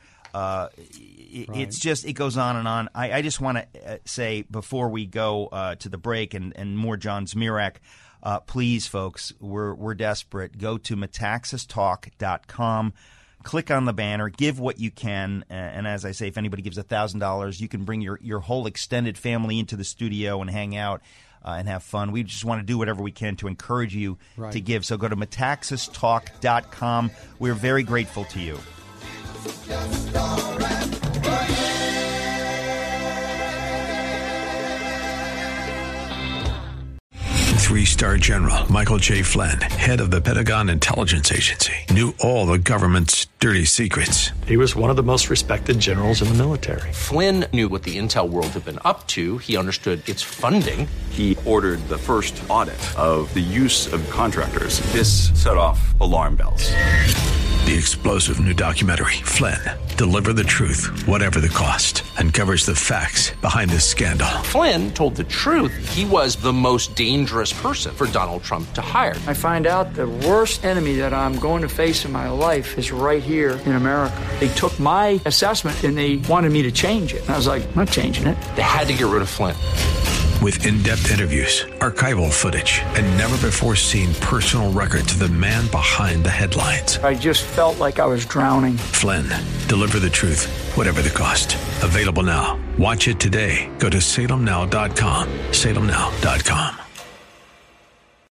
It's just it goes on and on. I just want to say before we go to the break and more John Zmirak, please, folks, we're desperate. Go to metaxastalk.com. Click on the banner, give what you can, and as I say, if anybody gives $1,000, you can bring your whole extended family into the studio and hang out and have fun. We just want to do whatever we can to encourage you to give. So go to metaxastalk.com. We're very grateful to you. 3-star General Michael J. Flynn, head of the Pentagon Intelligence Agency, knew all the government's dirty secrets. He was one of the most respected generals in the military. Flynn knew what the intel world had been up to. He understood its funding. He ordered the first audit of the use of contractors. This set off alarm bells. The explosive new documentary, Flynn, Deliver the Truth, Whatever the Cost, uncovers the facts behind this scandal. Flynn told the truth. He was the most dangerous person for Donald Trump to hire. I find out the worst enemy that I'm going to face in my life is right here in America. They took my assessment and they wanted me to change it. And I was like, I'm not changing it. They had to get rid of Flynn. With in-depth interviews, archival footage, and never-before-seen personal records of the man behind the headlines. I just felt like I was drowning. Flynn, Deliver the Truth, Whatever the Cost. Available now. Watch it today. Go to salemnow.com. salemnow.com.